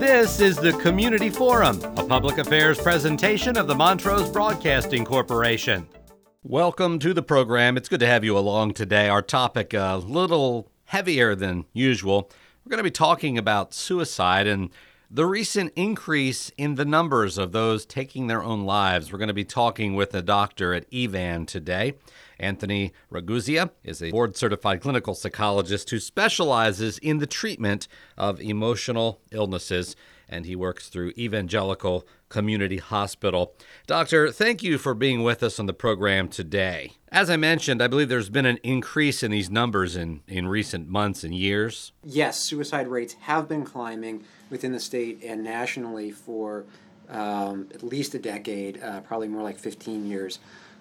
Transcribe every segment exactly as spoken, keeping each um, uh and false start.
This is the Community Forum, a public affairs presentation of the Montrose Broadcasting Corporation. Welcome to the program. It's good to have you along today. Our topic a little heavier than usual. We're going to be talking about suicide and the recent increase in the numbers of those taking their own lives. We're going to be talking with a doctor at Evan today. Anthony Ragusea is a board-certified clinical psychologist who specializes in the treatment of emotional illnesses, and he works through Evangelical Community Hospital. Doctor, thank you for being with us on the program today. As I mentioned, I believe there's been an increase in these numbers in, in recent months and years. Yes, suicide rates have been climbing within the state and nationally for um, at least a decade, uh, probably more like fifteen years.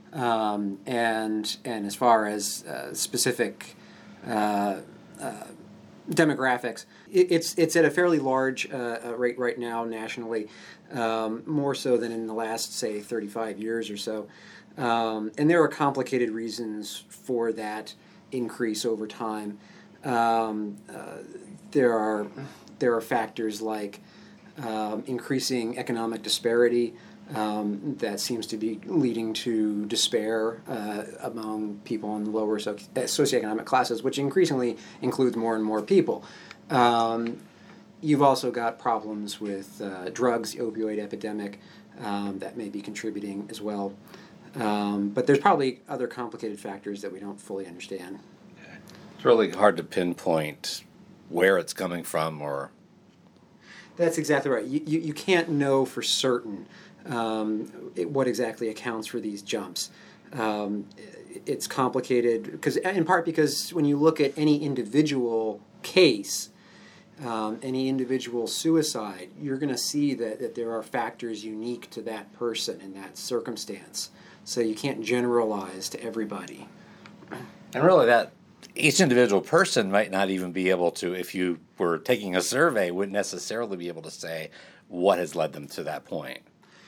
Um, and and as far as uh, specific uh, uh, demographics, it, it's it's at a fairly large uh, rate right now nationally, um, more so than in the last, say, thirty-five years or so. Um, and there are complicated reasons for that increase over time. Um, uh, there are there are factors like um, increasing economic disparity. Um, that seems to be leading to despair uh, among people in the lower so- socioeconomic classes, which increasingly includes more and more people. Um, you've also got problems with uh, drugs, the opioid epidemic, um, that may be contributing as well. Um, but there's probably other complicated factors that we don't fully understand. It's really hard to pinpoint where it's coming from, or... That's exactly right. You, you, you can't know for certain Um, it, what exactly accounts for these jumps. Um, it, it's complicated because, in part, because when you look at any individual case, um, any individual suicide, you're going to see that, that there are factors unique to that person in that circumstance. So you can't generalize to everybody. And really, that each individual person might not even be able to, if you were taking a survey, wouldn't necessarily be able to say what has led them to that point.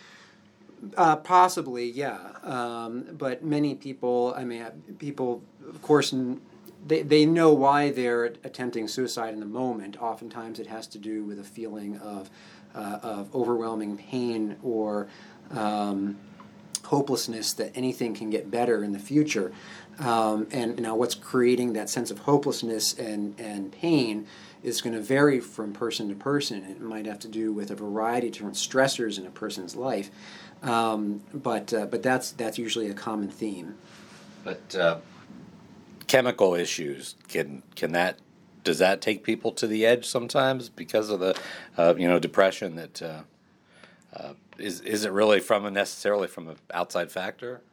Uh, possibly, yeah. Um, but many people, I mean, people, of course, they they know why they're attempting suicide in the moment. Oftentimes it has to do with a feeling of, uh, of overwhelming pain or um, hopelessness that anything can get better in the future. Um, and now what's creating that sense of hopelessness and, and pain is going to vary from person to person. It might have to do with a variety of different stressors in a person's life. Um, but uh, but that's that's usually a common theme. But uh, chemical issues, can can that does that take people to the edge sometimes because of the uh, you know depression? That uh, uh, is is it really from a necessarily from an outside factor?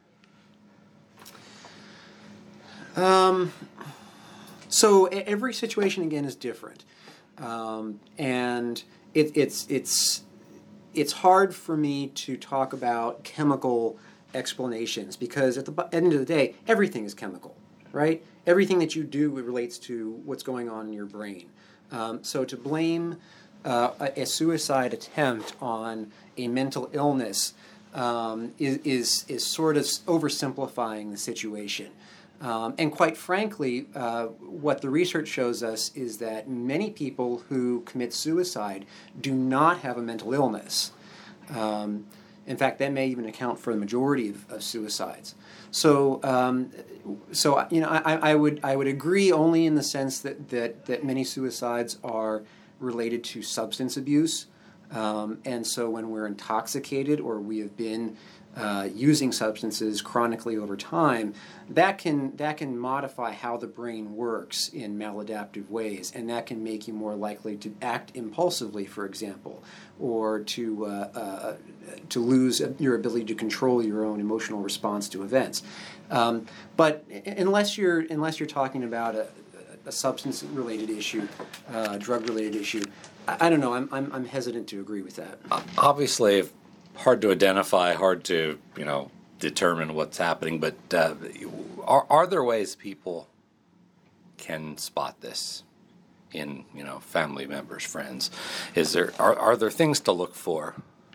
Um. So every situation again is different, um, and it, it's it's. It's hard for me to talk about chemical explanations because at the end of the day, everything is chemical, right? Everything that you do relates to what's going on in your brain. Um, so to blame uh, a, a suicide attempt on a mental illness um, is, is is sort of oversimplifying the situation. Um, and quite frankly, uh, what the research shows us is that many people who commit suicide do not have a mental illness. Um, in fact, that may even account for the majority of, of suicides. So, um, so you know, I, I would I would agree only in the sense that, that, that many suicides are related to substance abuse. Um, and so when we're intoxicated or we have been Uh, using substances chronically over time, that can that can modify how the brain works in maladaptive ways, and that can make you more likely to act impulsively, for example, or to uh, uh, to lose your ability to control your own emotional response to events. Um, but unless you're unless you're talking about a, a substance-related issue, uh, drug-related issue, I, I don't know. I'm, I'm I'm hesitant to agree with that. Obviously, if hard to identify, hard to, you know, determine what's happening, but uh, are are there ways people can spot this in, you know, family members, friends? Is there are, are there things to look for?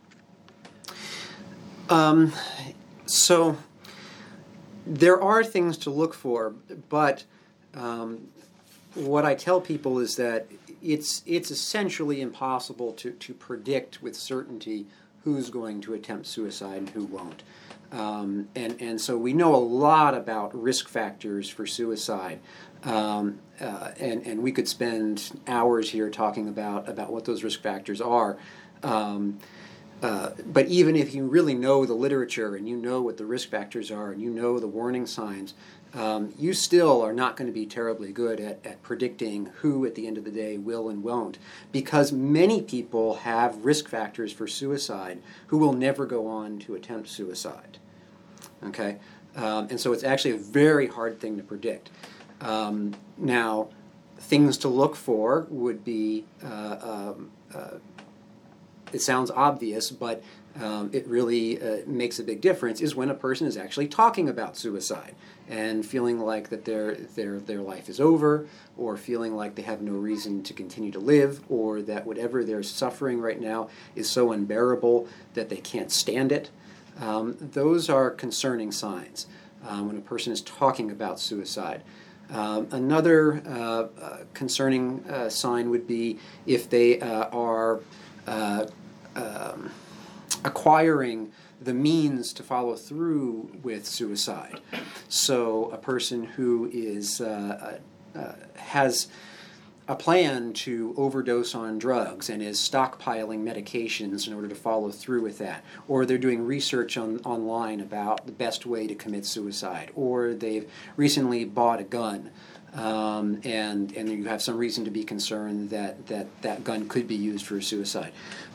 Um, so there are things to look for, but um, what I tell people is that it's it's essentially impossible to, to predict with certainty who's going to attempt suicide and who won't. Um, and, and so we know a lot about risk factors for suicide. Um, uh, and, and we could spend hours here talking about, about what those risk factors are. Um, uh, but even if you really know the literature and you know what the risk factors are and you know the warning signs, um, you still are not going to be terribly good at, at predicting who at the end of the day will and won't, because many people have risk factors for suicide who will never go on to attempt suicide. Okay? Um, and so it's actually a very hard thing to predict. Um, now, things to look for would be, uh, um, uh, it sounds obvious, but um, it really uh, makes a big difference, is when a person is actually talking about suicide and feeling like that their their their life is over, or feeling like they have no reason to continue to live, or that whatever they're suffering right now is so unbearable that they can't stand it. Um, those are concerning signs um, when a person is talking about suicide. Um, another uh, uh, concerning uh, sign would be if they uh, are uh, um, acquiring the means to follow through with suicide. So a person who is uh, uh, has a plan to overdose on drugs and is stockpiling medications in order to follow through with that, or they're doing research on online about the best way to commit suicide, or they've recently bought a gun, um, and and you have some reason to be concerned that that, that gun could be used for suicide.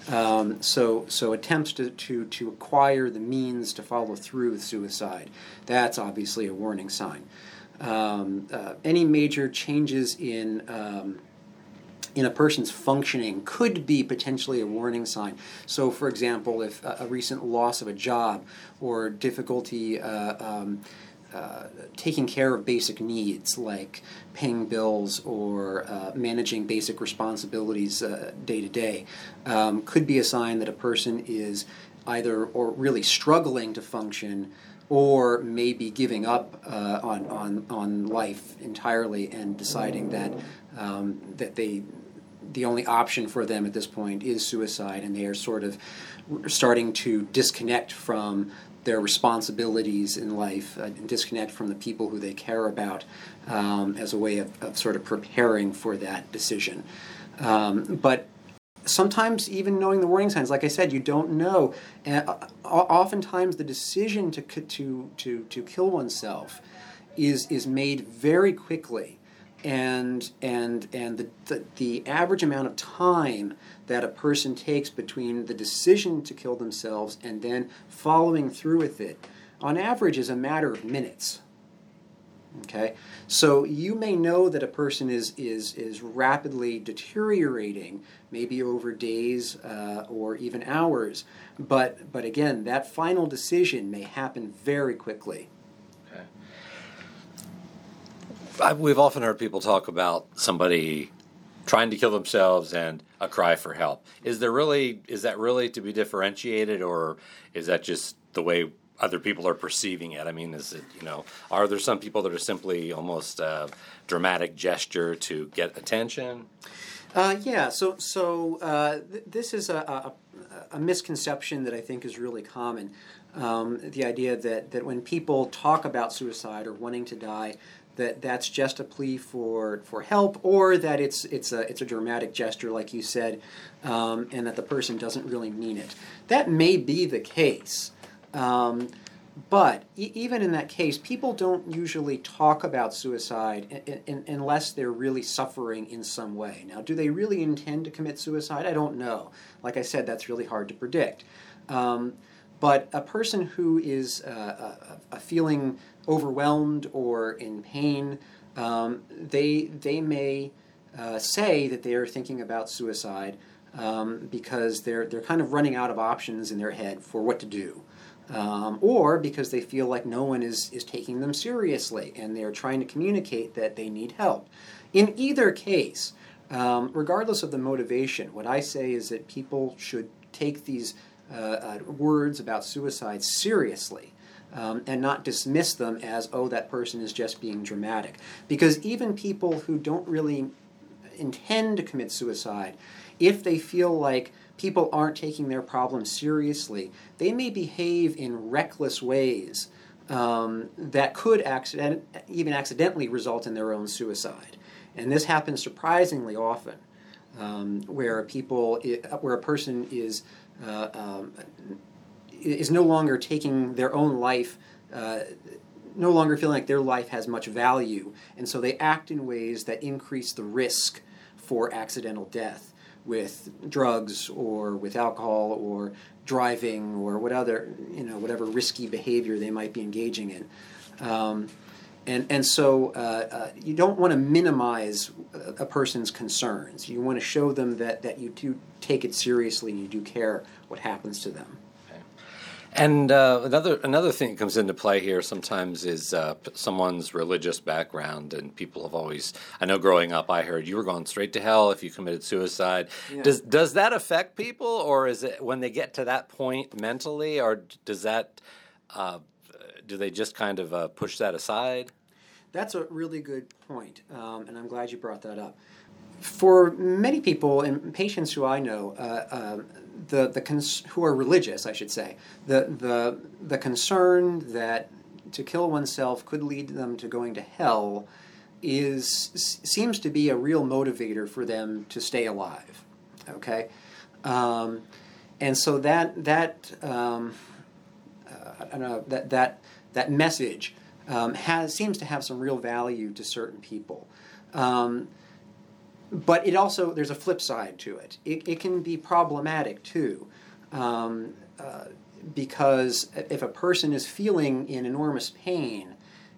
Um, so so attempts to, to, to acquire the means to follow through with suicide, that's obviously a warning sign. Um, uh, any major changes in um, in a person's functioning could be potentially a warning sign. So, for example, if a, a recent loss of a job or difficulty uh, um, uh, taking care of basic needs like paying bills or uh, managing basic responsibilities uh, day to day um, could be a sign that a person is either or really struggling to function, or maybe giving up uh, on, on on life entirely and deciding that um, that they the only option for them at this point is suicide, and they are sort of starting to disconnect from their responsibilities in life, uh, and disconnect from the people who they care about um, as a way of, of sort of preparing for that decision. Um, but sometimes even knowing the warning signs, like I said, you don't know. Uh, oftentimes the decision to to to to kill oneself is is made very quickly, and and and the, the the average amount of time that a person takes between the decision to kill themselves and then following through with it, on average, is a matter of minutes. Okay, so you may know that a person is is is rapidly deteriorating, maybe over days uh, or even hours, but but again, that final decision may happen very quickly. Okay. I, we've often heard people talk about somebody trying to kill themselves and a cry for help. Is there really is that really to be differentiated, or is that just the way other people are perceiving it? I mean, is it, you know, are there some people that are simply almost a dramatic gesture to get attention? Uh, yeah, so so uh, th- this is a, a, a misconception that I think is really common. Um, the idea that, that when people talk about suicide or wanting to die, that that's just a plea for, for help, or that it's it's a it's a dramatic gesture, like you said, um, and that the person doesn't really mean it. That may be the case. Um, but e- even in that case, people don't usually talk about suicide in, in, unless they're really suffering in some way. Now, do they really intend to commit suicide? I don't know. Like I said, that's really hard to predict. Um, but a person who is uh, uh, uh, feeling overwhelmed or in pain, um, they they may uh, say that they are thinking about suicide um, because they're they're kind of running out of options in their head for what to do. Um, or because they feel like no one is, is taking them seriously and they're trying to communicate that they need help. In either case, um, regardless of the motivation, what I say is that people should take these uh, uh, words about suicide seriously um, and not dismiss them as, oh, that person is just being dramatic. Because even people who don't really intend to commit suicide, if they feel like people aren't taking their problem seriously, they may behave in reckless ways um, that could accident, even accidentally result in their own suicide. And this happens surprisingly often, um, where people, where a person is uh, um, is no longer taking their own life, uh, no longer feeling like their life has much value, and so they act in ways that increase the risk for accidental death with drugs or with alcohol or driving or what other, you know, whatever risky behavior they might be engaging in. Um, and and so uh, uh, you don't want to minimize a, a person's concerns. You want to show them that, that you do take it seriously and you do care what happens to them. And uh, another another thing that comes into play here sometimes is uh, someone's religious background, and people have always. I know growing up, I heard you were going straight to hell if you committed suicide. Yeah. Does does that affect people, or is it when they get to that point mentally, or does that uh, do they just kind of uh, push that aside? That's a really good point, um, and I'm glad you brought that up. For many people and patients who I know, uh, um, the the cons- who are religious, I should say, the the the concern that to kill oneself could lead them to going to hell is seems to be a real motivator for them to stay alive. Okay, um, and so that that um, uh, I don't know that that that message um, has seems to have some real value to certain people. Um, But it also, there's a flip side to it. It, it can be problematic too, um, uh, because if a person is feeling in enormous pain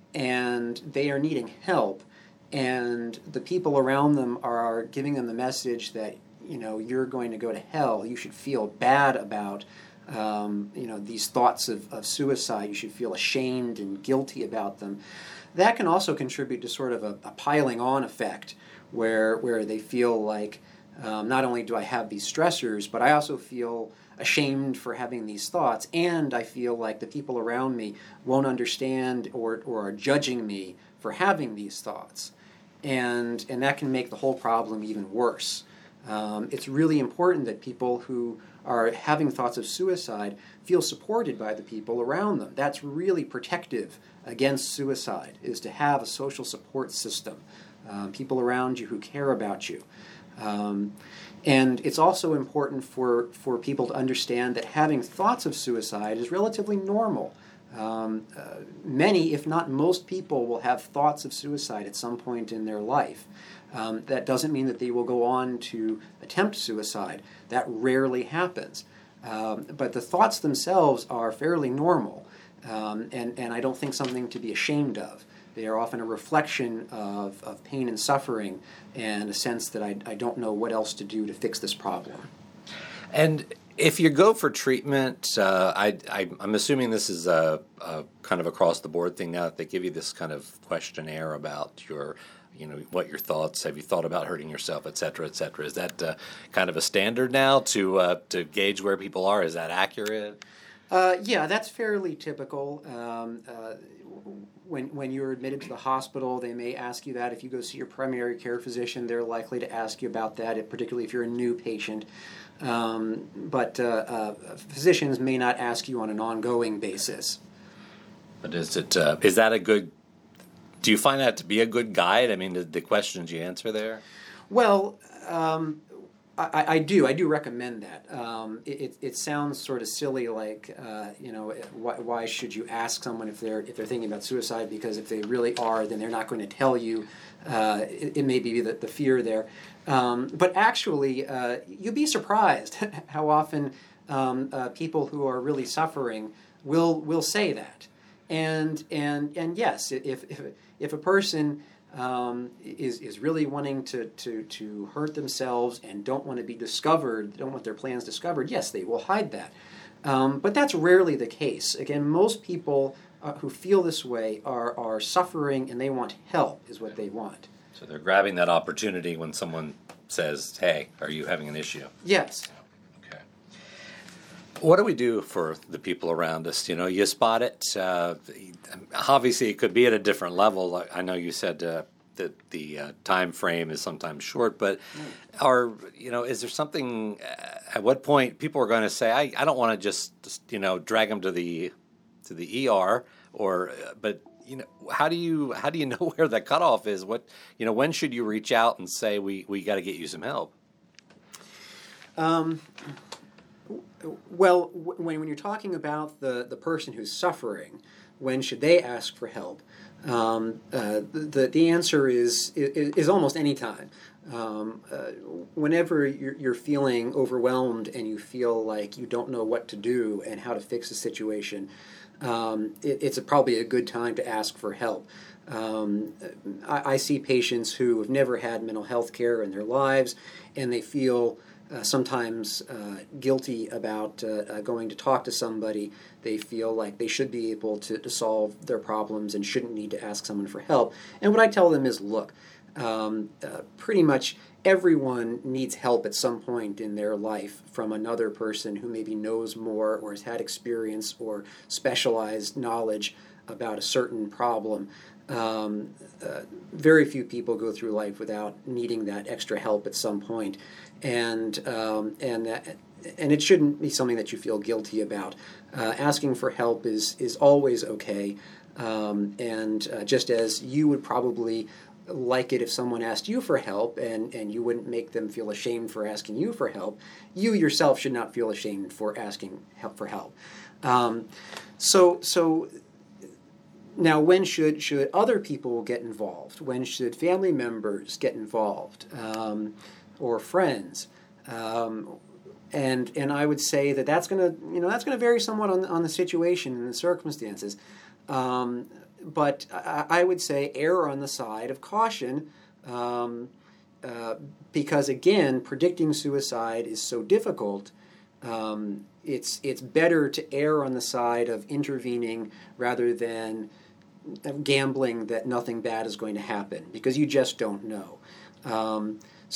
and they are needing help, and the people around them are giving them the message that, you know, you're going to go to hell, you should feel bad about, um, you know, these thoughts of, of suicide, you should feel ashamed and guilty about them, that can also contribute to sort of a, a piling on effect, where where they feel like um, not only do I have these stressors, but I also feel ashamed for having these thoughts, and I feel like the people around me won't understand or, or are judging me for having these thoughts. And, and that can make the whole problem even worse. Um, it's really important that people who are having thoughts of suicide feel supported by the people around them. That's really protective against suicide, is to have a social support system. Um, people around you who care about you. Um, and it's also important for, for people to understand that having thoughts of suicide is relatively normal. Um, uh, many, if not most people, will have thoughts of suicide at some point in their life. Um, that doesn't mean that they will go on to attempt suicide. That rarely happens. Um, but the thoughts themselves are fairly normal, um, and, and I don't think something to be ashamed of. They are often a reflection of, of pain and suffering and a sense that I, I don't know what else to do to fix this problem. And if you go for treatment, uh, I, I, I'm assuming this is a, a kind of across-the-board thing now that they give you this kind of questionnaire about your, you know, what your thoughts, have you thought about hurting yourself, et cetera, et cetera. Is that uh, kind of a standard now to uh, to gauge where people are? Is that accurate? Uh, yeah, that's fairly typical. Um, uh, when when you're admitted to the hospital, they may ask you that. If you go see your primary care physician, they're likely to ask you about that, particularly if you're a new patient. Um, but uh, uh, physicians may not ask you on an ongoing basis. But is it uh, is that a good? Do you find that to be a good guide? I mean, the, the questions you answer there. Well. Um, I, I do. I do recommend that. Um, it, it sounds sort of silly, like uh, you know, why, why should you ask someone if they're if they're thinking about suicide? Because if they really are, then they're not going to tell you. Uh, it, it may be the, the fear there, um, but actually, uh, you'd be surprised how often um, uh, people who are really suffering will will say that. And and and yes, if if if a person Um, is is really wanting to, to, to hurt themselves and don't want to be discovered, don't want their plans discovered, yes, they will hide that. Um, but that's rarely the case. Again, most people uh, who feel this way are, are suffering and they want help, is what they want. So they're grabbing that opportunity when someone says, hey, are you having an issue? Yes. Okay. What do we do for the people around us? You know, you spot it. Uh, obviously, it could be at a different level. I know you said uh, the the uh, time frame is sometimes short, but are you know is there something uh, at what point people are going to say I, I don't want to just, just you know drag them to the to the E R or uh, but you know how do you how do you know where the cutoff is? What you know when should you reach out and say we we got to get you some help? Um. Well, when when you're talking about the, the person who's suffering, when should they ask for help? Um, uh, the the answer is is, is almost any time. Um, uh, whenever you're, you're feeling overwhelmed and you feel like you don't know what to do and how to fix a situation, um, it, it's a, probably a good time to ask for help. Um, I, I see patients who have never had mental health care in their lives, and they feel Uh, sometimes uh, guilty about uh, uh, going to talk to somebody. They feel like they should be able to, to solve their problems and shouldn't need to ask someone for help. And what I tell them is, look, um, uh, pretty much everyone needs help at some point in their life from another person who maybe knows more or has had experience or specialized knowledge about a certain problem. Um, uh, very few people go through life without needing that extra help at some point, and um, and that, and it shouldn't be something that you feel guilty about. Uh, asking for help is is always okay, um, and uh, just as you would probably like it if someone asked you for help, and, and you wouldn't make them feel ashamed for asking you for help, you yourself should not feel ashamed for asking help for help. Um, so so. Now, when should should other people get involved? When should family members get involved, um, or friends? Um, and and I would say that that's going to you know that's going to vary somewhat on on the situation and the circumstances. Um, but I, I would say err on the side of caution, um, uh, because again, predicting suicide is so difficult. Um, it's it's better to err on the side of intervening rather than gambling that nothing bad is going to happen, because you just don't know. Um,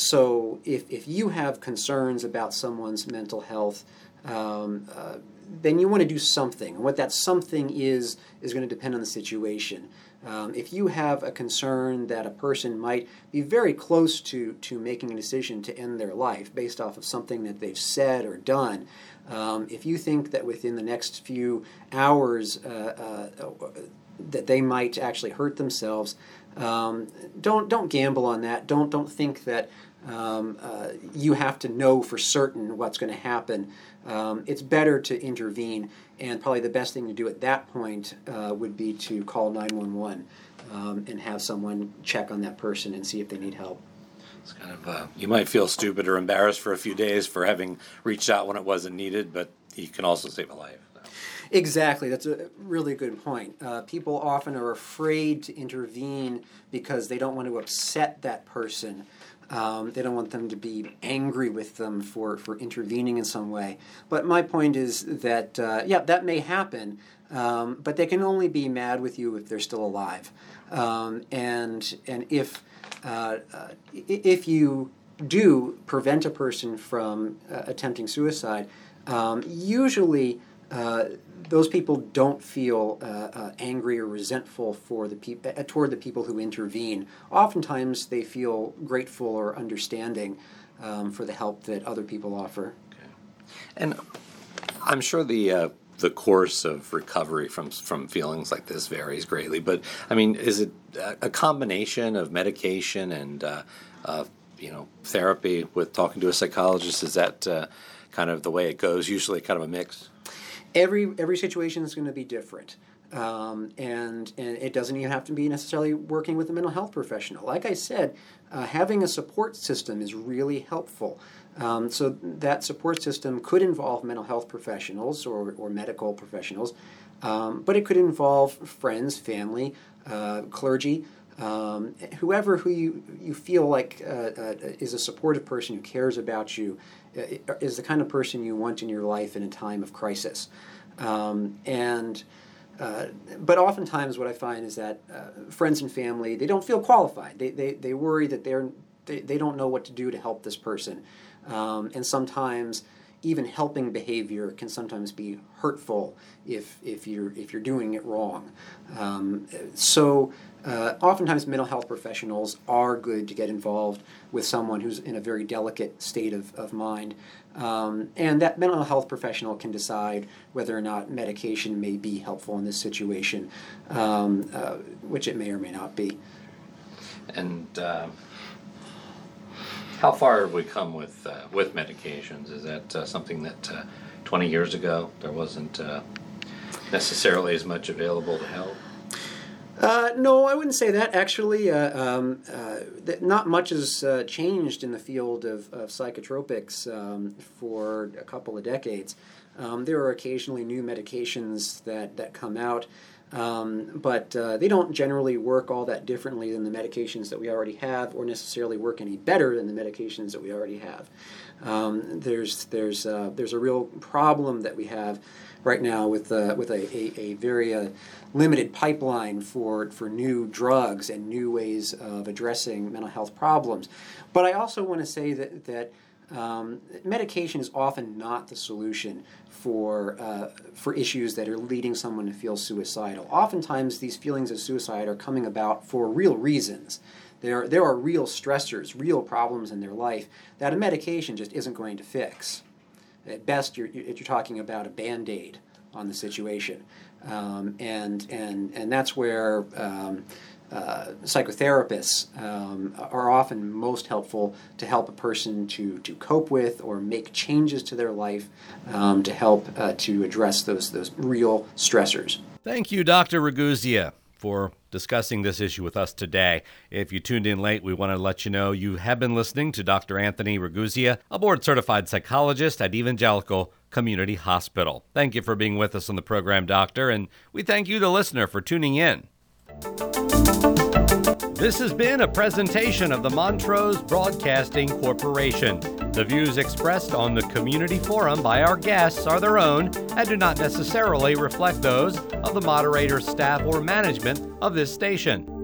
so if if you have concerns about someone's mental health, um, uh, then you want to do something. And what that something is is going to depend on the situation. Um, if you have a concern that a person might be very close to, to making a decision to end their life based off of something that they've said or done, um, if you think that within the next few hours uh, uh, that they might actually hurt themselves, um, don't don't gamble on that. Don't don't think that um, uh, you have to know for certain what's going to happen. Um, it's better to intervene, and probably the best thing to do at that point uh, would be to call nine one one um, and have someone check on that person and see if they need help. It's kind of uh, you might feel stupid or embarrassed for a few days for having reached out when it wasn't needed, but you can also save a life. So. Exactly. That's a really good point. Uh, people often are afraid to intervene because they don't want to upset that person. Um, they don't want them to be angry with them for, for intervening in some way. But my point is that, uh, yeah, that may happen, um, but they can only be mad with you if they're still alive. Um, and and if uh, uh, if you do prevent a person from uh, attempting suicide, um, usually uh, those people don't feel uh, uh, angry or resentful for the peop- uh, toward the people who intervene. Oftentimes, they feel grateful or understanding um, for the help that other people offer. Okay. And I'm sure the uh, the course of recovery from from feelings like this varies greatly. But I mean, is it a combination of medication and uh, uh, you know therapy with talking to a psychologist? Is that uh, kind of the way it goes? Usually, kind of a mix. Every every situation is going to be different, um, and and it doesn't even have to be necessarily working with a mental health professional. Like I said, uh, having a support system is really helpful. Um, so that support system could involve mental health professionals or, or medical professionals, um, but it could involve friends, family, uh, clergy, um, whoever who you, you feel like uh, uh, is a supportive person who cares about you, uh, is the kind of person you want in your life in a time of crisis. Um, and uh, but oftentimes what I find is that uh, friends and family, they don't feel qualified. They they, they worry that they're they, they don't know what to do to help this person. Um, and sometimes even helping behavior can sometimes be hurtful if if you're if you're doing it wrong. Um, so uh, oftentimes mental health professionals are good to get involved with someone who's in a very delicate state of, of mind. Um, and that mental health professional can decide whether or not medication may be helpful in this situation, um, uh, which it may or may not be. And uh, how far have we come with uh, with medications? Is that uh, something that uh, twenty years ago there wasn't uh, necessarily as much available to help? Uh, no, I wouldn't say that. Actually, uh, um, uh, that not much has uh, changed in the field of, of psychotropics um, for a couple of decades. Um, there are occasionally new medications that, that come out, um, but uh, they don't generally work all that differently than the medications that we already have, or necessarily work any better than the medications that we already have. Um, there's there's uh, there's a real problem that we have right now with uh, with a, a, a very uh, limited pipeline for for new drugs and new ways of addressing mental health problems. But I also want to say that that um, medication is often not the solution for uh, for issues that are leading someone to feel suicidal. Oftentimes, these feelings of suicide are coming about for real reasons. There, there are real stressors, real problems in their life that a medication just isn't going to fix. At best, you're, you're talking about a Band-Aid on the situation. Um, and, and, and that's where um, uh, psychotherapists um, are often most helpful to help a person to, to cope with or make changes to their life um, to help uh, to address those, those real stressors. Thank you, Doctor Ragusea, for discussing this issue with us today. If you tuned in late, we want to let you know you have been listening to Doctor Anthony Ragusea, a board-certified psychologist at Evangelical Community Hospital. Thank you for being with us on the program, Doctor, and we thank you, the listener, for tuning in. This has been a presentation of the Montrose Broadcasting Corporation. The views expressed on the community forum by our guests are their own and do not necessarily reflect those of the moderator, staff, or management of this station.